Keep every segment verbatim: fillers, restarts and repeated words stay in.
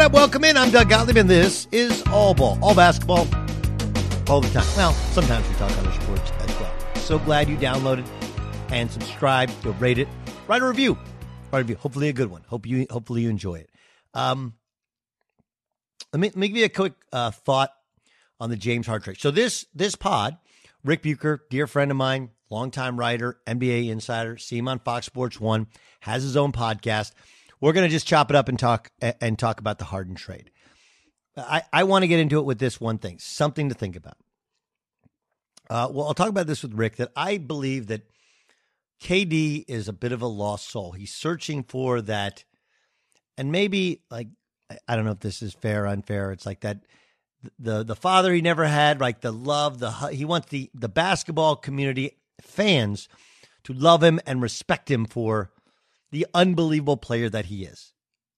What up? Welcome in. I'm Doug Gottlieb, and this is All Ball. All basketball, all the time. Well, sometimes we talk other sports as well. So glad you downloaded and subscribed. You'll rate it. Write a review. Write a review. Hopefully a good one. Hope you, hopefully you enjoy it. Um, let me, let me give you a quick uh, thought on the James Harden trade. So this this pod, Rick Bucher, dear friend of mine, longtime writer, N B A insider, see him on Fox Sports One, has his own podcast. We're going to just chop it up and talk and talk about the Harden trade. I, I want to get into it with this one thing, something to think about. Uh, well, I'll talk about this with Rick, that I believe that K D is a bit of a lost soul. He's searching for that, and maybe, like, I don't know if this is fair or unfair. It's like that, the the father he never had, like the love, the he wants the, the basketball community fans to love him and respect him for the unbelievable player that he is.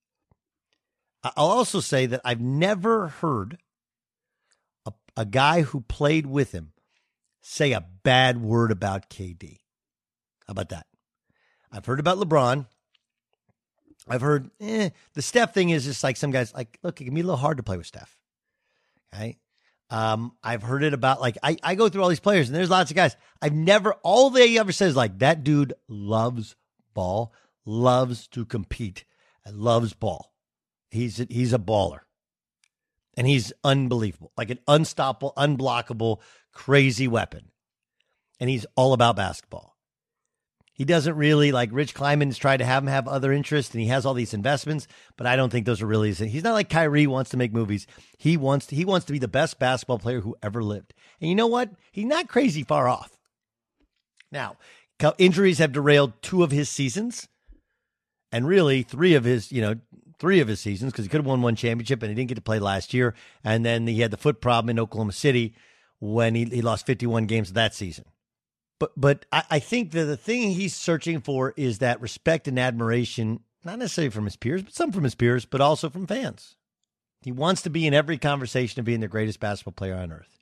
I'll also say that I've never heard a, a guy who played with him say a bad word about K D. How about that? I've heard about LeBron. I've heard, eh, the Steph thing is just like some guys, like, look, it can be a little hard to play with Steph. Okay? Um, I've heard it about, like, I, I go through all these players, and there's lots of guys. I've never, all they ever says, like, that dude loves ball, loves to compete, and loves ball. He's a, he's a baller. And he's unbelievable, like an unstoppable, unblockable, crazy weapon. And he's all about basketball. He doesn't really, like Rich Kleiman's tried to have him have other interests, and he has all these investments, but I don't think those are really his. He's not like Kyrie wants to make movies. He wants to, he wants to be the best basketball player who ever lived. And you know what? He's not crazy far off. Now, injuries have derailed two of his seasons, and really three of his, you know, three of his seasons, because he could have won one championship and he didn't get to play last year. And then he had the foot problem in Oklahoma City when he, he lost fifty-one games that season. But but I, I think that the thing he's searching for is that respect and admiration, not necessarily from his peers, but some from his peers, but also from fans. He wants to be in every conversation of being the greatest basketball player on earth.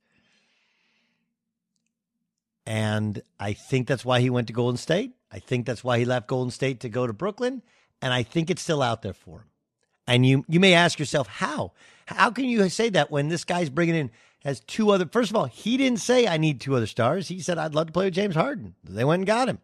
And I think that's why he went to Golden State. I think that's why he left Golden State to go to Brooklyn. And I think it's still out there for him. And you you may ask yourself, how? How can you say that when this guy's bringing in, has two other, first of all, he didn't say I need two other stars. He said, I'd love to play with James Harden. They went and got him.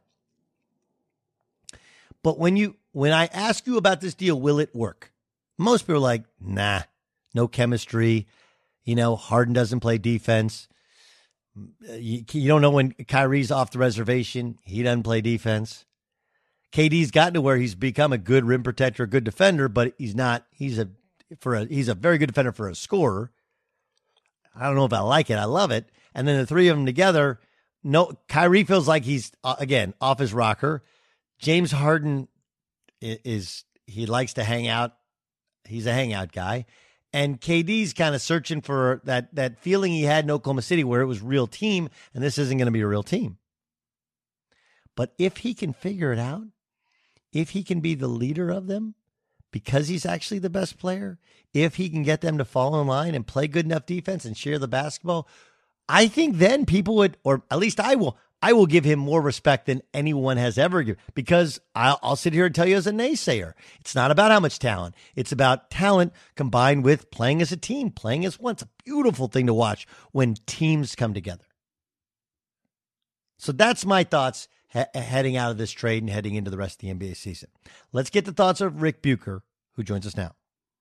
But when you, when I ask you about this deal, will it work? Most people are like, nah, no chemistry. You know, Harden doesn't play defense. You, you don't know when Kyrie's off the reservation. He doesn't play defense. K D's gotten to where he's become a good rim protector, a good defender, but he's not, he's a, for a, he's a very good defender for a scorer. I don't know if I like it. I love it. And then the three of them together, no, Kyrie feels like he's, uh, again, off his rocker. James Harden is, is, he likes to hang out. He's a hangout guy. And K D's kind of searching for that, that feeling he had in Oklahoma City where it was real team, and this isn't going to be a real team. But if he can figure it out, if he can be the leader of them, because he's actually the best player, if he can get them to fall in line and play good enough defense and share the basketball, I think then people would, or at least I will, I will give him more respect than anyone has ever given, because I'll, I'll sit here and tell you as a naysayer, it's not about how much talent. It's about talent combined with playing as a team, playing as one. It's a beautiful thing to watch when teams come together. So that's my thoughts he- heading out of this trade and heading into the rest of the N B A season. Let's get the thoughts of Rick Bucher, who joins us now.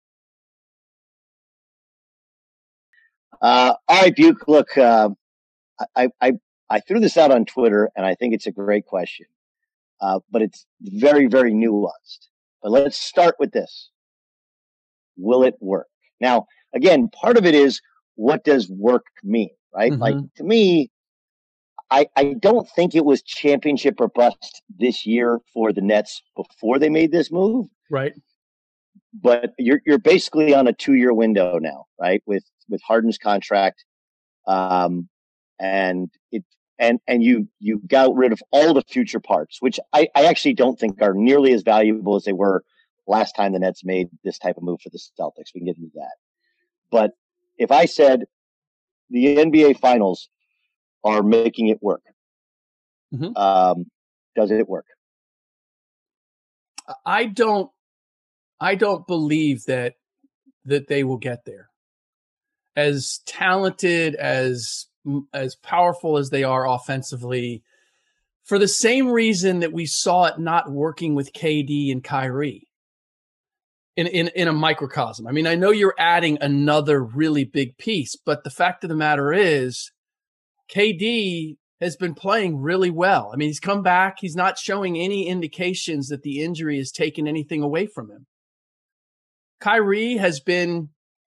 Uh, all right, Buke, look, uh, I, I, I threw this out on Twitter, and I think it's a great question, uh, but it's very, very nuanced. But let's start with this. Will it work? Now, again, part of it is, what does work mean, right? Mm-hmm. Like, to me, I, I don't think it was championship or bust this year for the Nets before they made this move. Right. But you're you're basically on a two-year window now, right? With with Harden's contract, um, and it and and you you got rid of all the future parts, which I, I actually don't think are nearly as valuable as they were last time the Nets made this type of move for the Celtics. We can get into that. But if I said the N B A Finals are making it work, mm-hmm. um, does it work? I don't. I don't believe that that they will get there. As talented, as as powerful as they are offensively, for the same reason that we saw it not working with K D and Kyrie in, in, in a microcosm. I mean, I know you're adding another really big piece, but the fact of the matter is K D has been playing really well. I mean, he's come back. He's not showing any indications that the injury has taken anything away from him. Kyrie has been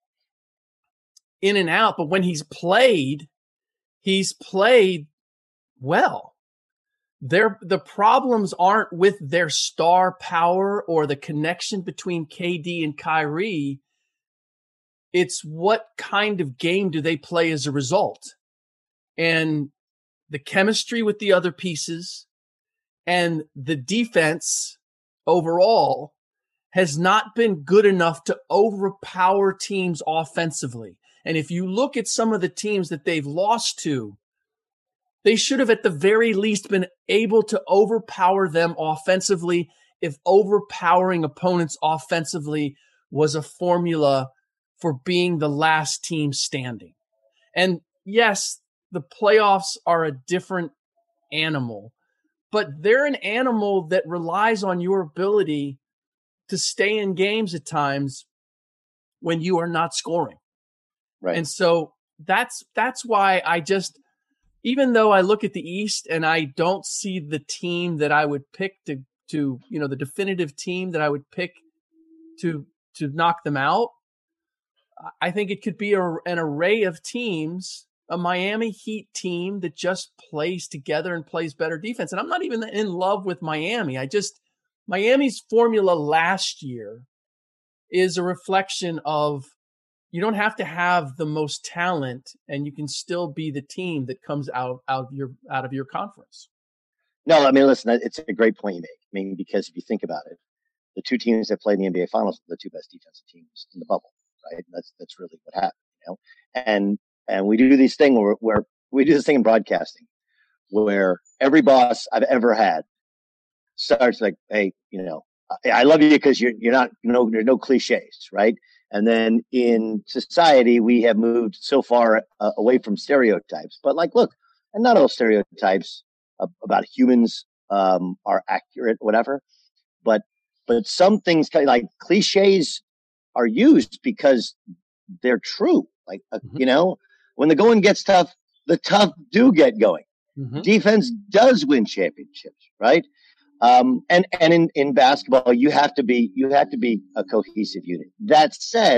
in and out, but when he's played, he's played well. Their, the problems aren't with their star power or the connection between K D and Kyrie. It's what kind of game do they play as a result? And the chemistry with the other pieces and the defense overall has not been good enough to overpower teams offensively. And if you look at some of the teams that they've lost to, they should have at the very least been able to overpower them offensively if overpowering opponents offensively was a formula for being the last team standing. And yes, the playoffs are a different animal, but they're an animal that relies on your ability to stay in games at times when you are not scoring. Right. And so that's that's why I just, even though I look at the East and I don't see the team that I would pick to, to you know, the definitive team that I would pick to to knock them out, I think it could be a, an array of teams, a Miami Heat team that just plays together and plays better defense. And I'm not even in love with Miami. I just, Miami's formula last year is a reflection of you don't have to have the most talent and you can still be the team that comes out, out of your, out of your conference. No, I mean, listen, it's a great point you make. I mean, because if you think about it, the two teams that played in the N B A Finals are the two best defensive teams in the bubble, right? That's that's really what happened, you know. And and we do this thing where, where we do this thing in broadcasting, where every boss I've ever had starts like, "Hey, you know, I, I love you because you're you're not, you know, there's no cliches, right?" And then in society, we have moved so far uh, away from stereotypes. But like, look, and not all stereotypes uh, about humans um, are accurate, whatever. But but some things like cliches are used because they're true. Like, uh, mm-hmm. you know, when the going gets tough, the tough do get going. Mm-hmm. Defense does win championships, right? Um, and and in, in basketball, you have to be you have to be a cohesive unit. That said,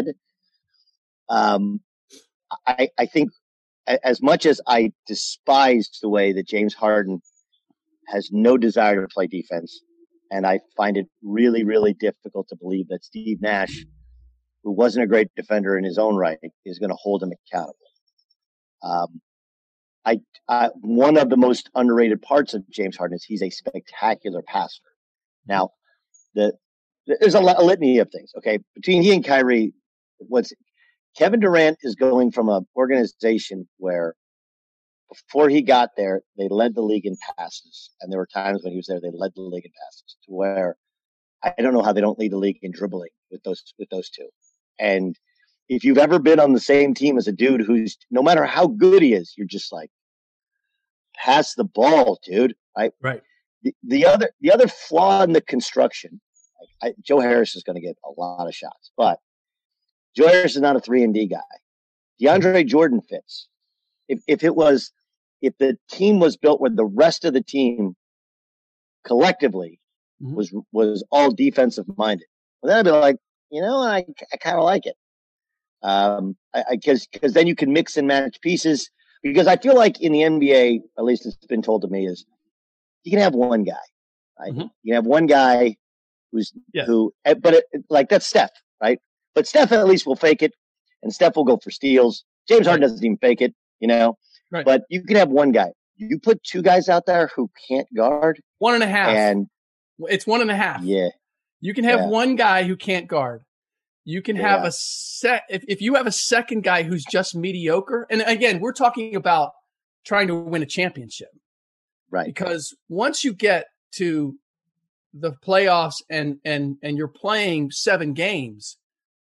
um, I I think as much as I despise the way that James Harden has no desire to play defense, and I find it really really difficult to believe that Steve Nash, who wasn't a great defender in his own right, is going to hold him accountable. Um, I, I, one of the most underrated parts of James Harden is he's a spectacular passer. Now, the, the there's a, a litany of things. Okay, between he and Kyrie, what's Kevin Durant is going from an organization where before he got there, they led the league in passes, and there were times when he was there they led the league in passes. To where I don't know how they don't lead the league in dribbling with those with those two. And if you've ever been on the same team as a dude who's, no matter how good he is, you're just like, pass the ball, dude. Right. Right. The, the other, the other flaw in the construction, like I, Joe Harris is going to get a lot of shots, but Joe Harris is not a three and D guy. DeAndre Jordan fits. If, if it was, if the team was built where the rest of the team collectively mm-hmm. was, was all defensive minded, well, then I'd be like, you know, I, I kind of like it. Um, I, I cause, cause then you can mix and match pieces, because I feel like in the N B A, at least it's been told to me, is you can have one guy, right? Mm-hmm. You can have one guy who's, yeah. who, but it, like that's Steph, right? But Steph at least will fake it, and Steph will go for steals. James Harden doesn't even fake it, you know, right. But you can have one guy. You put two guys out there who can't guard. One and a half. And it's one and a half. Yeah. You can have yeah. one guy who can't guard. You can have yeah. a set. If, if you have a second guy who's just mediocre, and again, we're talking about trying to win a championship, right? Because once you get to the playoffs and and and you're playing seven games,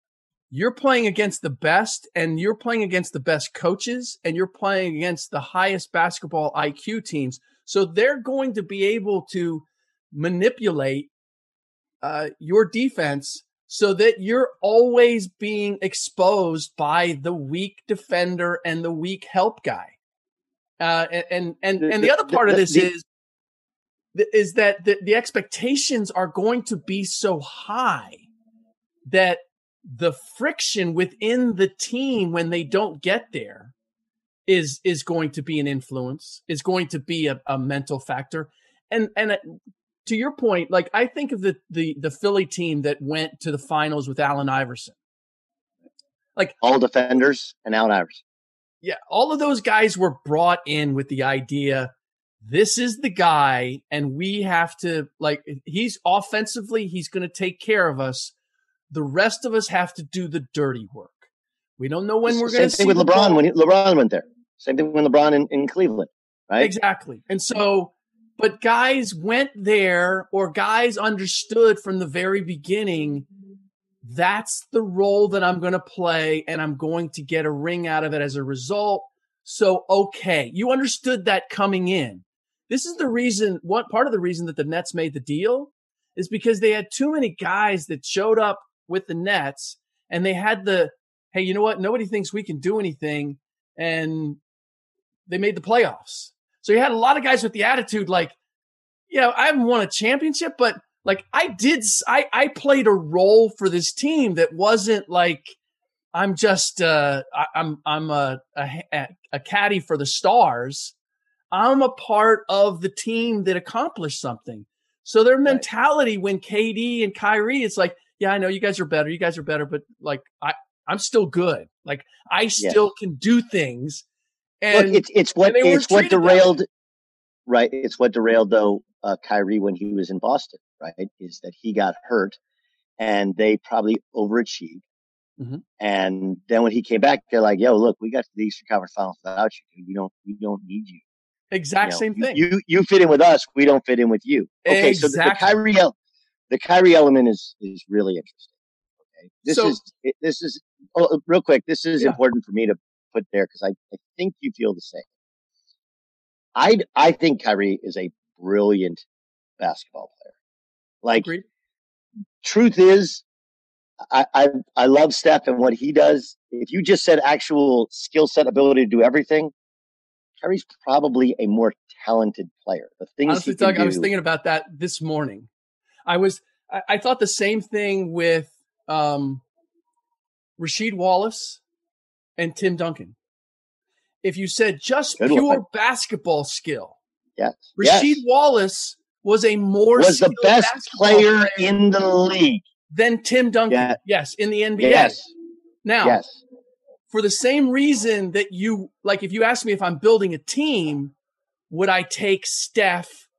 you're playing against the best, and you're playing against the best coaches, and you're playing against the highest basketball I Q teams. So they're going to be able to manipulate uh, your defense so that you're always being exposed by the weak defender and the weak help guy. Uh, and, and, and, and the other part of this is, is that the, the expectations are going to be so high that the friction within the team when they don't get there is, is going to be an influence, is going to be a, a mental factor. And, and to your point, like I think of the, the, the Philly team that went to the finals with Allen Iverson, like all defenders and Allen Iverson. Yeah. All of those guys were brought in with the idea, this is the guy, and we have to, like, he's offensively, he's going to take care of us. The rest of us have to do the dirty work. We don't know when It's we're the going to same see thing with LeBron when he, LeBron went there. Same thing when LeBron in, in Cleveland, right? Exactly. And so, but guys went there, or guys understood from the very beginning, that's the role that I'm going to play, and I'm going to get a ring out of it as a result. So, okay, you understood that coming in. This is the reason, what part of the reason that the Nets made the deal is because they had too many guys that showed up with the Nets, and they had the, hey, you know what? Nobody thinks we can do anything. And they made the playoffs. So you had a lot of guys with the attitude like, yeah, I haven't won a championship, but like I did, I, I played a role for this team that wasn't like, I'm just, uh, I, I'm, I'm a, a, a caddy for the stars. I'm a part of the team that accomplished something. So their mentality right. when K D and Kyrie, it's like, yeah, I know you guys are better. You guys are better, but like, I, I'm still good. Like I still yeah. can do things. And Look, it's, it's what, it's what derailed, right. It's what derailed though, uh, Kyrie when he was in Boston, right. Is that he got hurt and they probably overachieved. Mm-hmm. And then when he came back, they're like, yo, look, we got to the Eastern Conference Finals without you. We don't, we don't need you. Exact you know, same thing. You, you fit in with us. We don't fit in with you. Okay. Exactly. So the, the Kyrie, the Kyrie element is, is really interesting. Okay. This so, is, this is oh, real quick. This is yeah. important for me to put there because I, I think you feel the same. I, I think Kyrie is a brilliant basketball player. Like, Agreed. Truth is, I, I, I love Steph and what he does. If you just said actual skill set, ability to do everything, Kyrie's probably a more talented player. The things Honestly, he can Doug, do, I was thinking about that this morning. I was, I, I thought the same thing with um, Rasheed Wallace and Tim Duncan. If you said just Good pure one. basketball skill, yes, Rasheed yes. Wallace was a more was the best player, player in the league than Tim Duncan. Yeah. Yes, in the N B A. Yes. Now, yes. for the same reason that you, like, if you ask me if I'm building a team, would I take Steph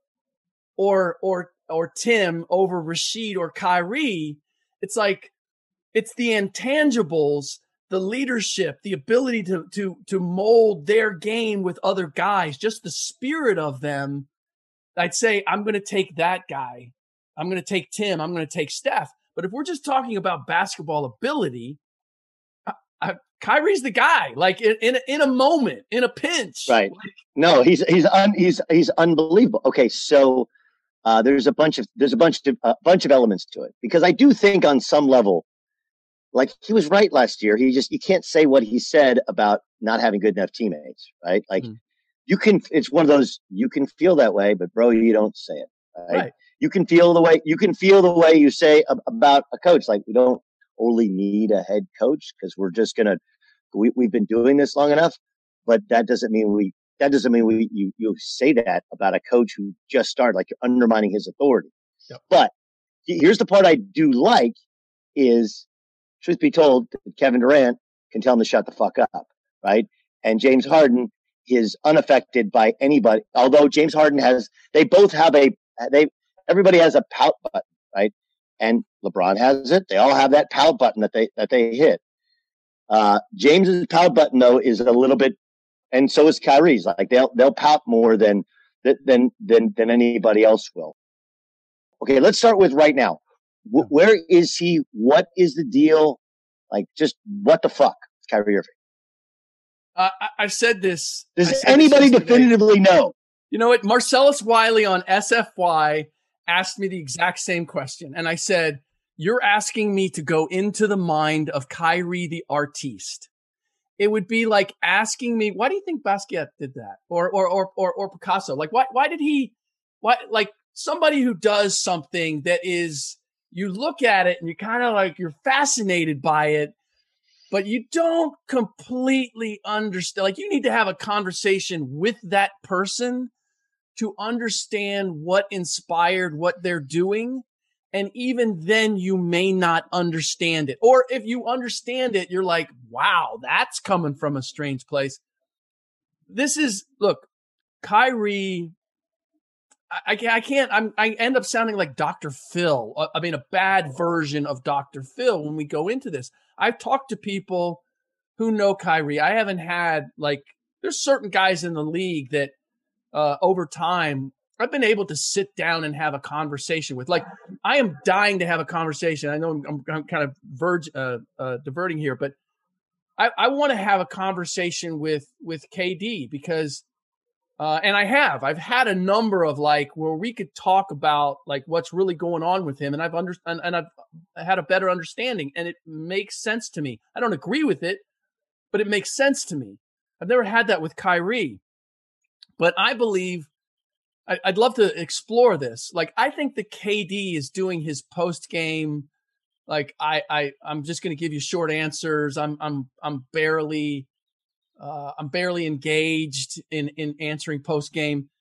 or or or Tim over Rasheed or Kyrie? It's like, it's the intangibles, the leadership, the ability to to to mold their game with other guys, just the spirit of them. I'd say I'm going to take that guy. I'm going to take Tim. I'm going to take Steph. But if we're just talking about basketball ability, I, I, Kyrie's the guy. Like in in a, in a moment, in a pinch. Right. Like, no, he's he's un, he's he's unbelievable. Okay, so uh, there's a bunch of there's a bunch of a uh, bunch of elements to it because I do think on some level, like he was right last year. He just you can't say what he said about not having good enough teammates, right? Like mm-hmm. you can. It's one of those you can feel that way, but bro, you don't say it. Right? Right. You can feel the way you can feel the way you say about a coach. Like we don't only need a head coach because we're just gonna. We we've been doing this long enough, but that doesn't mean we. That doesn't mean we you you say that about a coach who just started. Like you're undermining his authority. Yep. But here's the part I do like is, truth be told, Kevin Durant can tell him to shut the fuck up, right? And James Harden is unaffected by anybody. Although James Harden has, they both have a they. Everybody has a pout button, right? And LeBron has it. They all have that pout button that they that they hit. Uh, James's pout button though is a little bit, and so is Kyrie's. Like they'll they'll pout more than than than than anybody else will. Okay, let's start with right now. W- where is he? What is the deal? Like, just what the fuck, Kyrie Irving? Uh, I, I've said this. Does said anybody this definitively know? You know what? Marcellus Wiley on S F Y asked me the exact same question. And I said, you're asking me to go into the mind of Kyrie the artiste. It would be like asking me, why do you think Basquiat did that? Or, or, or, or, or Picasso? Like, why, why did he, why, like somebody who does something that is, you look at it and you kind of like, you're fascinated by it, but you don't completely understand. Like, you need to have a conversation with that person to understand what inspired what they're doing. And even then you may not understand it. Or if you understand it, you're like, wow, that's coming from a strange place. This is, look, Kyrie, I, I can't, I'm, I end up sounding like Doctor Phil. I mean, a bad version of Doctor Phil when we go into this. I've talked to people who know Kyrie. I haven't had, like, there's certain guys in the league that uh, over time, I've been able to sit down and have a conversation with. Like, I am dying to have a conversation. I know I'm, I'm, I'm kind of verge, uh, uh, diverting here, but I, I want to have a conversation with with K D because, uh, and I have. I've had a number of like where we could talk about like what's really going on with him, and I've under and, and I've had a better understanding, and it makes sense to me. I don't agree with it, but it makes sense to me. I've never had that with Kyrie, but I believe. I'd love to explore this. Like, I think the K D is doing his post game. Like, I, I, I'm just going to give you short answers. I'm, I'm, I'm barely, uh, I'm barely engaged in, in answering post game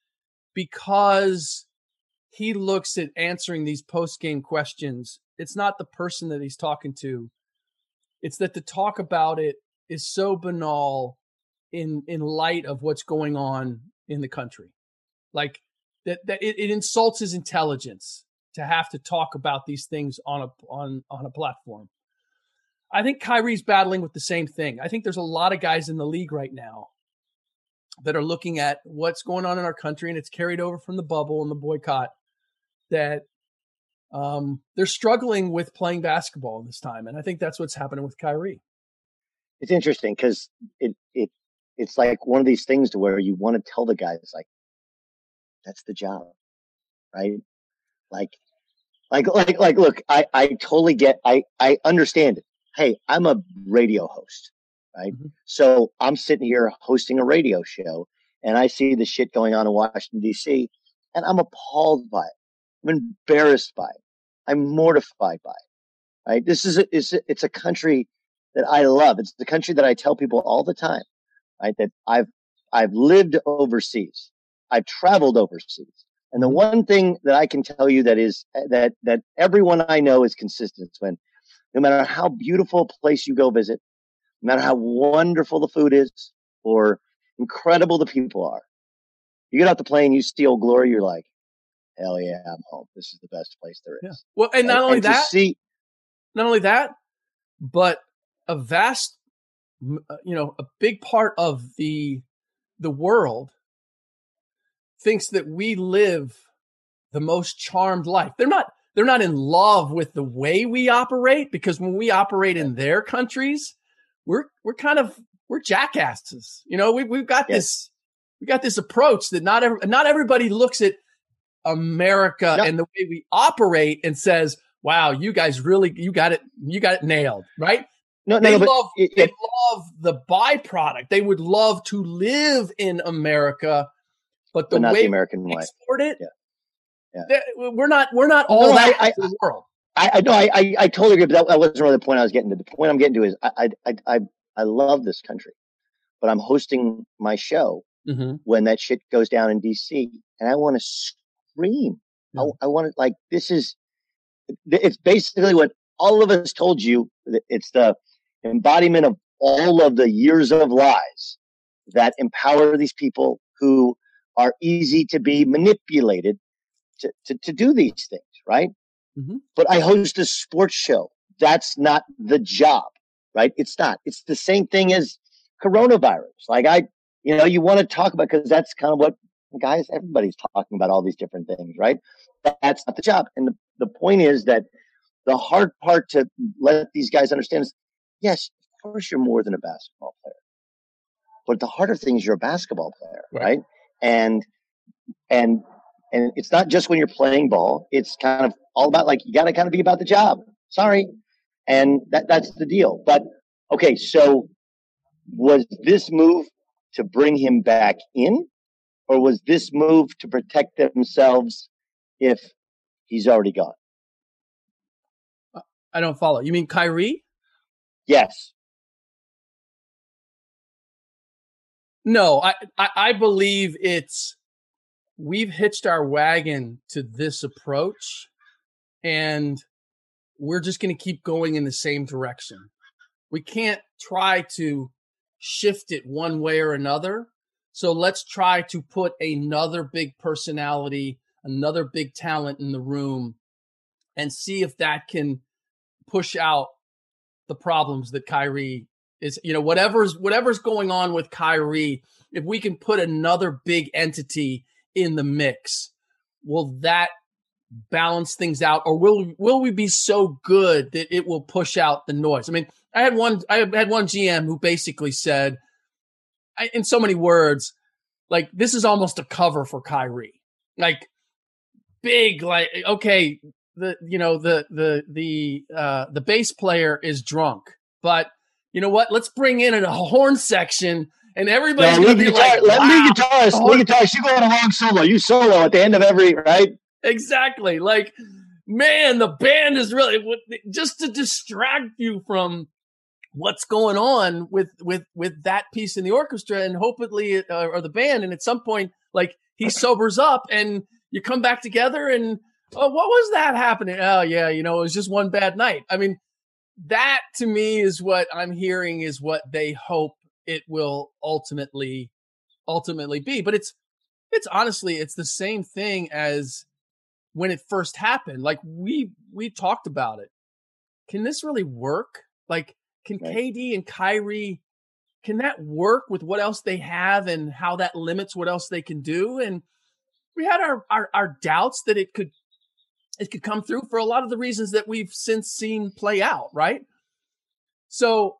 because he looks at answering these post game questions. It's not the person that he's talking to. It's that to talk about it is so banal in, in light of what's going on in the country. Like, That, that it, it insults his intelligence to have to talk about these things on a on on a platform. I think Kyrie's battling with the same thing. I think there's a lot of guys in the league right now that are looking at what's going on in our country, and it's carried over from the bubble and the boycott, that um, they're struggling with playing basketball in this time. And I think that's what's happening with Kyrie. It's interesting because it it it's like one of these things to where you want to tell the guys, like, that's the job, right? Like, like, like, like, look, I, I totally get, I, I understand it. Hey, I'm a radio host, right? Mm-hmm. So I'm sitting here hosting a radio show and I see the shit going on in Washington, D C, and I'm appalled by it. I'm embarrassed by it. I'm mortified by it, right? This is a, it's a, it's a country that I love. It's the country that I tell people all the time, right? That I've, I've lived overseas. I've traveled overseas. And the one thing that I can tell you that is that, that everyone I know is consistent when no matter how beautiful a place you go visit, no matter how wonderful the food is or incredible the people are, you get off the plane, you see Old Glory, you're like, hell yeah, I'm home. This is the best place there is. Yeah. Well, and not and, only and that, see, not only that, but a vast, you know, a big part of the, the world thinks that we live the most charmed life. They're not, they're not in love with the way we operate, because when we operate in their countries, we're, we're kind of, we're jackasses. You know, we, we've got yes. this, we got this approach that not every, not everybody looks at America no. and the way we operate and says, wow, you guys really, you got it, you got it nailed, right? No, they no, love, it, they it, love the byproduct. They would love to live in America. But the but not way the American we way. export it, yeah. Yeah. we're not we're not all no, that I, in the world. I, I know I, I, I totally agree, but that, that wasn't really the point I was getting to. The point I'm getting to is I I I, I love this country, but I'm hosting my show mm-hmm. when that shit goes down in D C, and I want to scream. Yeah. I, I want to like this is it's basically what all of us told you. It's the embodiment of all of the years of lies that empower these people who are easy to be manipulated to, to, to do these things, right? Mm-hmm. But I host a sports show. That's not the job, right? It's not. It's the same thing as coronavirus. Like I, you know, you want to talk about, because that's kind of what, guys, everybody's talking about all these different things, right? That's not the job. And the, the point is that the hard part to let these guys understand is yes, of course you're more than a basketball player. But the harder thing is you're a basketball player, right? right? And and and it's not just when you're playing ball. It's kind of all about, like, you got to kind of be about the job. Sorry. And that that's the deal. But, okay, so was this move to bring him back in, or was this move to protect themselves if he's already gone? I don't follow. You mean Kyrie? Yes. No, I, I, I believe it's we've hitched our wagon to this approach, and we're just going to keep going in the same direction. We can't try to shift it one way or another. So let's try to put another big personality, another big talent in the room, and see if that can push out the problems that Kyrie is, you know, whatever's whatever's going on with Kyrie. If we can put another big entity in the mix, will that balance things out, or will will we be so good that it will push out the noise? I mean, I had one I had one G M who basically said, I, in so many words, like, this is almost a cover for Kyrie. Like, big, like, okay, the you know the the the uh, the bass player is drunk, but you know what? Let's bring in a horn section, and everybody's no, going to be guitar, like, "Let wow, me guitarist, lead guitarist. You go on a long solo. You solo at the end of every right." Exactly. Like, man, the band is really just to distract you from what's going on with with with that piece in the orchestra, and hopefully, uh, or the band. And at some point, like, he sobers up, and you come back together, and oh, what was that happening? Oh, yeah, you know, it was just one bad night. I mean, that to me is what I'm hearing is what they hope it will ultimately ultimately be. But it's it's honestly, it's the same thing as when it first happened. Like, we we talked about it. Can this really work? Like, can right. K D and Kyrie, can that work with what else they have and how that limits what else they can do? And we had our, our, our doubts that it could it could come through for a lot of the reasons that we've since seen play out, right? So,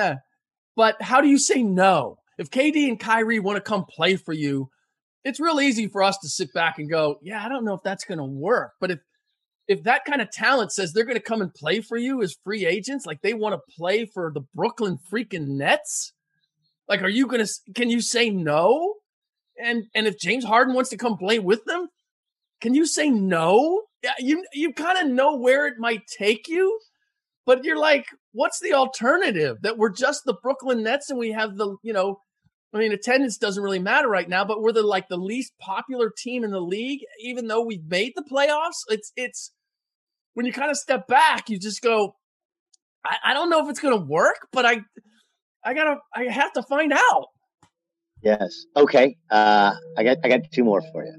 but how do you say no? If K D and Kyrie want to come play for you, it's real easy for us to sit back and go, yeah, I don't know if that's going to work. But if if that kind of talent says they're going to come and play for you as free agents, like they want to play for the Brooklyn freaking Nets, like, are you going to, can you say no? And and if James Harden wants to come play with them, can you say no? Yeah, you you kind of know where it might take you, but you're like, what's the alternative? That we're just the Brooklyn Nets and we have the, you know, I mean, attendance doesn't really matter right now, but we're the like the least popular team in the league, even though we've made the playoffs. It's it's when you kind of step back, you just go, I, I don't know if it's going to work, but I I gotta I have to find out. Yes. Okay. Uh, I got I got two more for you.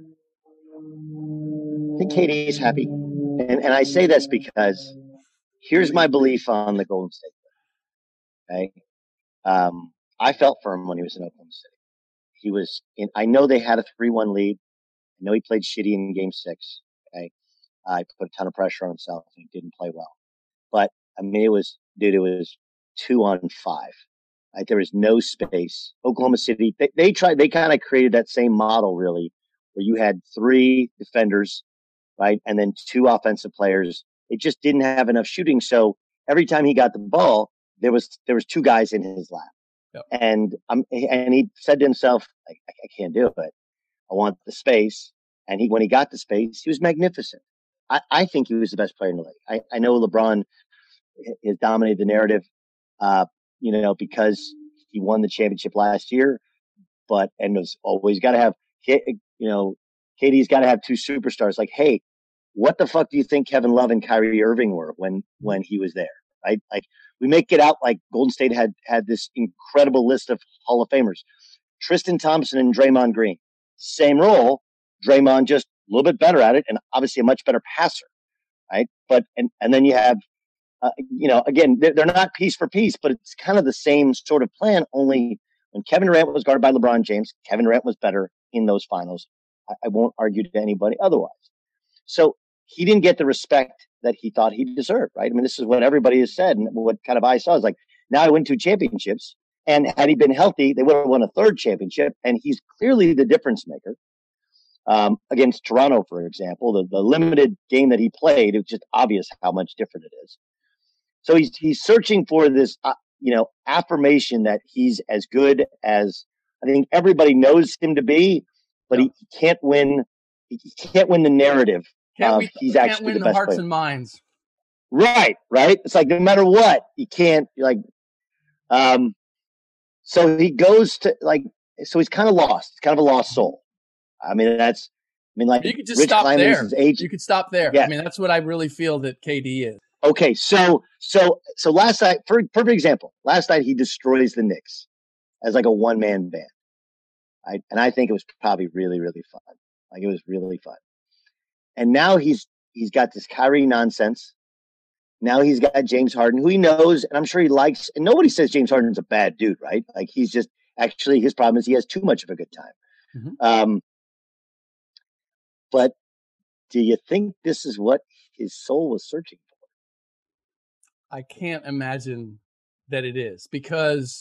I think K D is happy, and and I say this because here's my belief on the Golden State. Okay. Um, I felt for him when he was in Oklahoma City. He was in, I know they had a three one lead. I know he played shitty in game six. Okay. I uh, put a ton of pressure on himself and he didn't play well. But I mean, it was, dude, it was two on five. Right? There was no space. Oklahoma City, they, they tried, they kind of created that same model really, where you had three defenders, right? And then two offensive players. It just didn't have enough shooting. So every time he got the ball, there was, there was two guys in his lap. Yep. And um, and he said to himself, I, I can't do it. I want the space. And he, when he got the space, he was magnificent. I, I think he was the best player in the league. I, I know LeBron has dominated the narrative, uh, you know, because he won the championship last year, but, and was always got to have, you know, K D's got to have two superstars. Like, hey, what the fuck do you think Kevin Love and Kyrie Irving were when, when he was there? Right? Like, we make it out like Golden State had, had this incredible list of Hall of Famers. Tristan Thompson and Draymond Green, same role. Draymond just a little bit better at it, and obviously a much better passer, right? But and and then you have, uh, you know, again, they're, they're not piece for piece, but it's kind of the same sort of plan. Only when Kevin Durant was guarded by LeBron James, Kevin Durant was better in those finals. I, I won't argue to anybody otherwise. So he didn't get the respect that he thought he deserved, right? I mean, this is what everybody has said, and what kind of I saw is like, Now I win two championships. And had he been healthy, they would have won a third championship. And he's clearly the difference maker. Um, against Toronto, for example, the, the limited game that he played, it was just obvious how much different it is. So he's he's searching for this, uh, you know, affirmation that he's as good as I think everybody knows him to be, but yeah. he, he can't win. He can't win the narrative. Can't of we, he's can't actually win the, the best hearts player. and minds. Right, right. It's like no matter what, he can't like. Um, so he goes to like. So he's kind of lost. He's kind of a lost soul. I mean, that's. I mean, like you could just Rich stop Kleiman there. is his age. You could stop there. Yeah. I mean, that's what I really feel that K D is. Okay, so so so last night, for perfect example, last night he destroys the Knicks as like a one man band. I and I think it was probably really really fun. Like it was really fun. And now he's he's got this Kyrie nonsense. Now he's got James Harden, who he knows, and I'm sure he likes. And nobody says James Harden's a bad dude, right? Like he's just actually his problem is he has too much of a good time. Mm-hmm. Um, but do you think this is what his soul was searching for? I can't imagine that it is because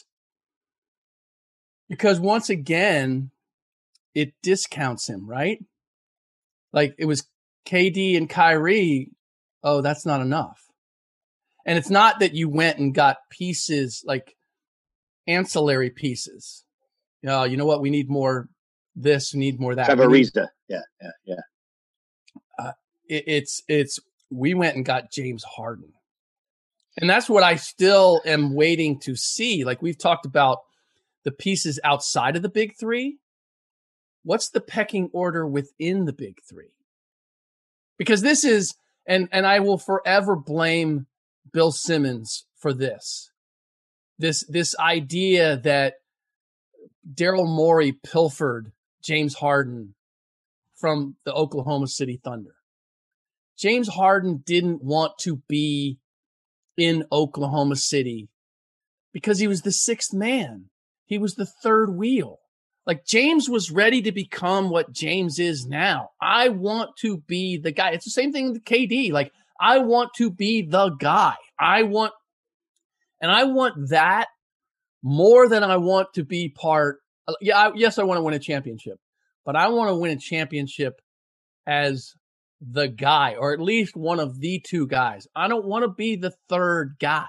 because once again, it discounts him, right? Like it was K D and Kyrie. Oh, that's not enough. And it's not that you went and got pieces like ancillary pieces. You know, you know what? We need more this, we need more that. Trevor Ariza. Yeah, yeah, yeah. Uh, it, it's, it's, we went and got James Harden. And that's what I still am waiting to see. Like we've talked about the pieces outside of the big three. What's the pecking order within the big three? Because this is, and, and I will forever blame Bill Simmons for this. This, this idea that Daryl Morey pilfered James Harden from the Oklahoma City Thunder. James Harden didn't want to be in Oklahoma City because he was the sixth man. He was the third wheel. Like James was ready to become what James is now. I want to be the guy. It's the same thing with K D. Like I want to be the guy. I want, and I want that more than I want to be part. Yeah, I, yes, I want to win a championship, but I want to win a championship as the guy, or at least one of the two guys. I don't want to be the third guy.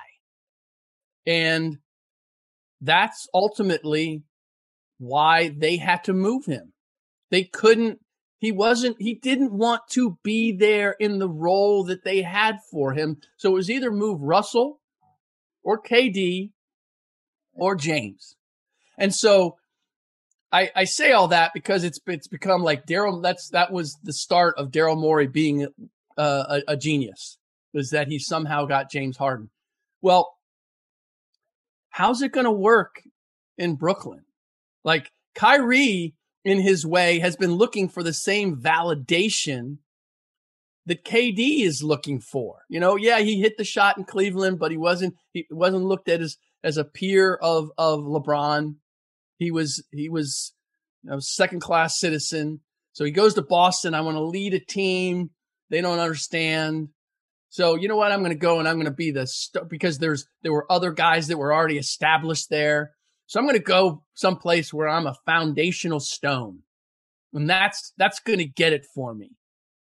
And that's ultimately why they had to move him. They couldn't, he wasn't, he didn't want to be there in the role that they had for him. So it was either move Russell or K D or James. And so I, I say all that because it's it's become like Daryl. That's that was the start of Daryl Morey being uh, a, a genius. Was that he somehow got James Harden? Well, how's it going to work in Brooklyn? Like Kyrie, in his way, has been looking for the same validation that K D is looking for. You know, yeah, he hit the shot in Cleveland, but he wasn't he wasn't looked at as as a peer of of LeBron. He was, he was a you know, second class citizen. So he goes to Boston. I want to lead a team. They don't understand. So you know what? I'm going to go and I'm going to be the st- because there's, there were other guys that were already established there. So I'm going to go someplace where I'm a foundational stone. And that's, that's going to get it for me.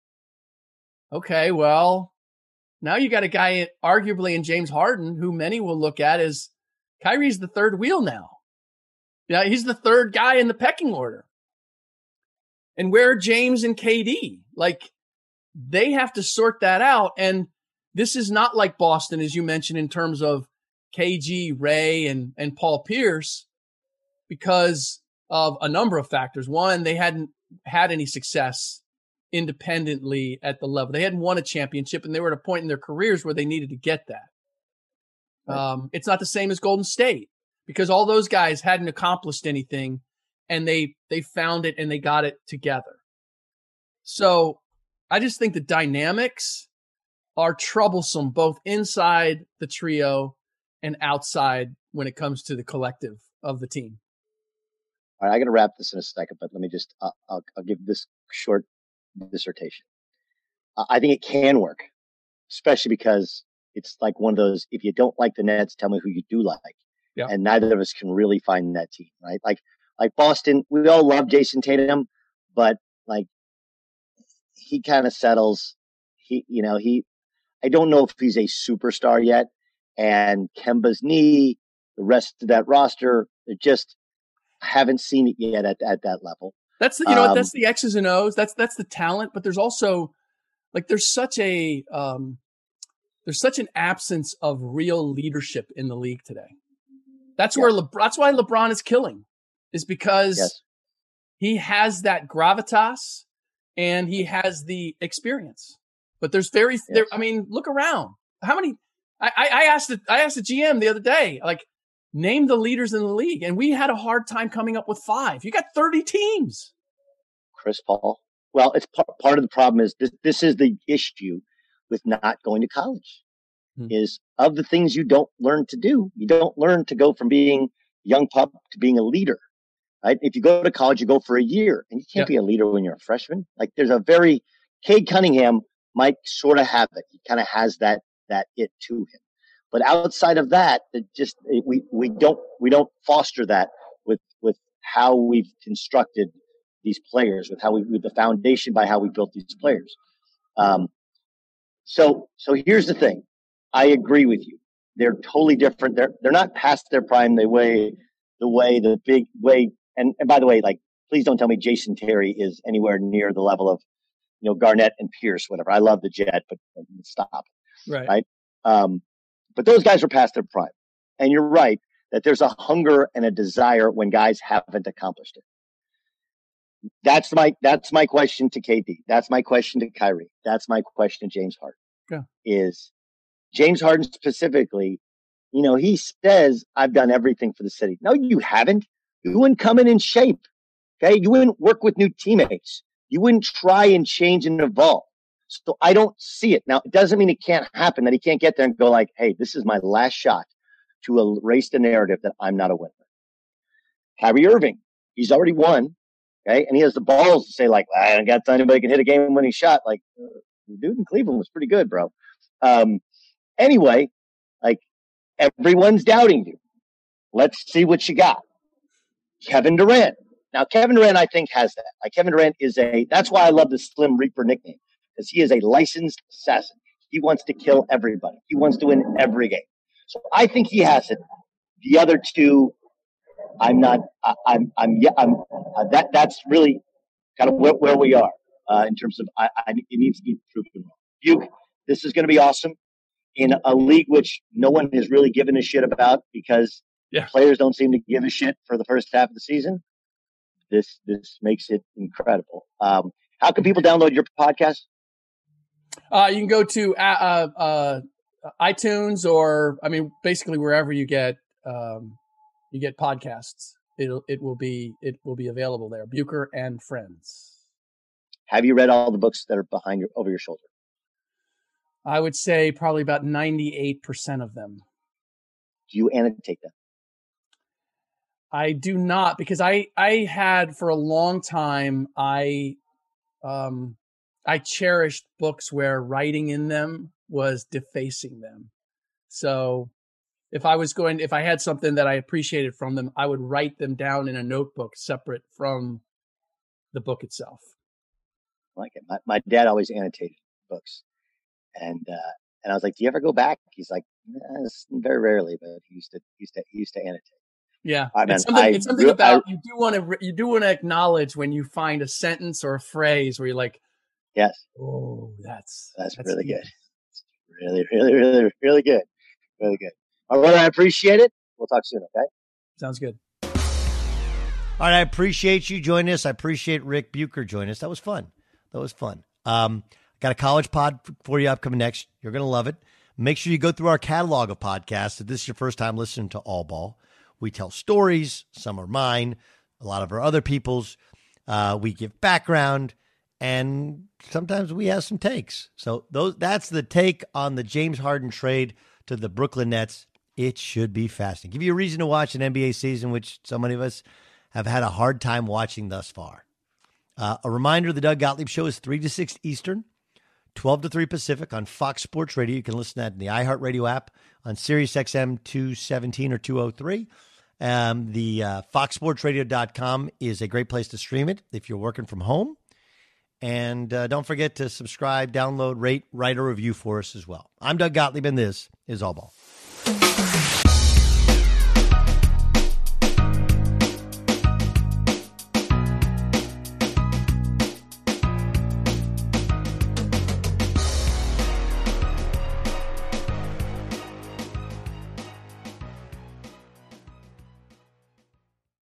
Okay. Well, now you got a guy arguably in James Harden, who many will look at as Kyrie's the third wheel now. Yeah, he's the third guy in the pecking order. And where are James and K D? Like, they have to sort that out. And this is not like Boston, as you mentioned, in terms of K G, Ray, and, and Paul Pierce, because of a number of factors. One, they hadn't had any success independently at the level. They hadn't won a championship, and they were at a point in their careers where they needed to get that. Right. Um, it's not the same as Golden State, because all those guys hadn't accomplished anything, and they they found it and they got it together. So I just think the dynamics are troublesome, both inside the trio and outside when it comes to the collective of the team. All right, I got to wrap this in a second, but let me just, uh, I'll, I'll give this short dissertation. Uh, I think it can work, especially because it's like one of those, if you don't like the Nets, tell me who you do like. Yeah. And neither of us can really find that team, right? Like, like Boston, we all love Jason Tatum, but like he kind of settles. He, you know, he, I don't know if he's a superstar yet. And Kemba's knee, the rest of that roster, they just haven't seen it yet at, at that level. That's the, you know, Um, that's the X's and O's. That's, that's the talent, but there's also like, there's such a, um, there's such an absence of real leadership in the league today. That's Yes. where Le- that's why LeBron is killing, is because Yes. he has that gravitas and he has the experience. But there's very, Yes. there, I mean, look around. How many? I, I, I asked the, I asked the G M the other day, like, name the leaders in the league, and we had a hard time coming up with five. You got thirty teams. Chris Paul. Well, it's part, part of the problem is this, this is the issue with not going to college. Hmm. Is of the things you don't learn to do, you don't learn to go from being a young pup to being a leader, right? If you go to college, you go for a year, and you can't Yep. be a leader when you're a freshman. Like there's a very, Cade Cunningham might sort of have it. He kind of has that, that it to him. But outside of that, it just, it, we, we don't, we don't foster that with, with how we've constructed these players, with how we, with the foundation by how we built these players. Um, so, so here's the thing. I agree with you. They're totally different. They're they're not past their prime the way the way the big way. And, and by the way, like please don't tell me Jason Terry is anywhere near the level of you know Garnett and Pierce, whatever. I love the Jet, but stop. Right. Right. Um, but those guys are past their prime, and you're right that there's a hunger and a desire when guys haven't accomplished it. That's my that's my question to K D. That's my question to Kyrie. That's my question to James Harden. Yeah. Is James Harden specifically, you know, he says, I've done everything for the city. No, you haven't. You wouldn't come in in shape. Okay. You wouldn't work with new teammates. You wouldn't try and change and evolve. So I don't see it. Now, it doesn't mean it can't happen, that he can't get there and go like, hey, this is my last shot to erase the narrative that I'm not a winner. Kyrie Irving, he's already won. Okay. And he has the balls to say like, I don't got anybody can hit a game winning shot. Like the dude in Cleveland was pretty good, bro. Um, Anyway, like everyone's doubting you. Let's see what you got. Kevin Durant. Now, Kevin Durant, I think, has that. Like Kevin Durant is a, that's why I love the Slim Reaper nickname, because he is a licensed assassin. He wants to kill everybody. He wants to win every game. So I think he has it. The other two, I'm not, I, I'm, I'm, yeah, I'm, uh, that, that's really kind of where, where we are uh, in terms of, I, I, it needs to be proven wrong. Buke, this is going to be awesome. In a league which no one has really given a shit about because Yeah. players don't seem to give a shit for the first half of the season, this this makes it incredible. Um, how can people download your podcast? Uh, you can go to uh, uh, iTunes or, I mean, basically wherever you get um, you get podcasts. It'll it will be it will be available there. Bucher and Friends. Have you read all the books that are behind your over your shoulder? I would say probably about ninety-eight percent of them. Do you annotate them? I do not, because I, I had for a long time, I, um, I cherished books where writing in them was defacing them. So if I was going, if I had something that I appreciated from them, I would write them down in a notebook separate from the book itself. I like it. My, my dad always annotated books. And, uh, and I was like, do you ever go back? He's like, eh, very rarely, but he used to, he used to, he used to annotate. Yeah. I mean, it's something, I, it's something I, about, you do want to, you do want to acknowledge when you find a sentence or a phrase where you're like, yes, oh, that's, that's, that's really deep. good. Really, really, really, really good. Really good. All right. I appreciate it. We'll talk soon. Okay. Sounds good. All right. I appreciate you joining us. I appreciate Rick Bucher joining us. That was fun. That was fun. Um, got a college pod for you upcoming next. You're going to love it. Make sure you go through our catalog of podcasts. If this is your first time listening to All Ball, we tell stories. Some are mine, a lot of our other people's. Uh, we give background, and sometimes we have some takes. So those that's the take on the James Harden trade to the Brooklyn Nets. It should be fascinating. Give you a reason to watch an N B A season, which so many of us have had a hard time watching thus far. Uh, a reminder, the Doug Gottlieb Show is three to six Eastern, twelve to three Pacific on Fox Sports Radio. You can listen to that in the iHeartRadio app on Sirius X M two seventeen or two oh three. Um, the uh, fox sports radio dot com is a great place to stream it if you're working from home. And uh, don't forget to subscribe, download, rate, write a review for us as well. I'm Doug Gottlieb, and this is All Ball.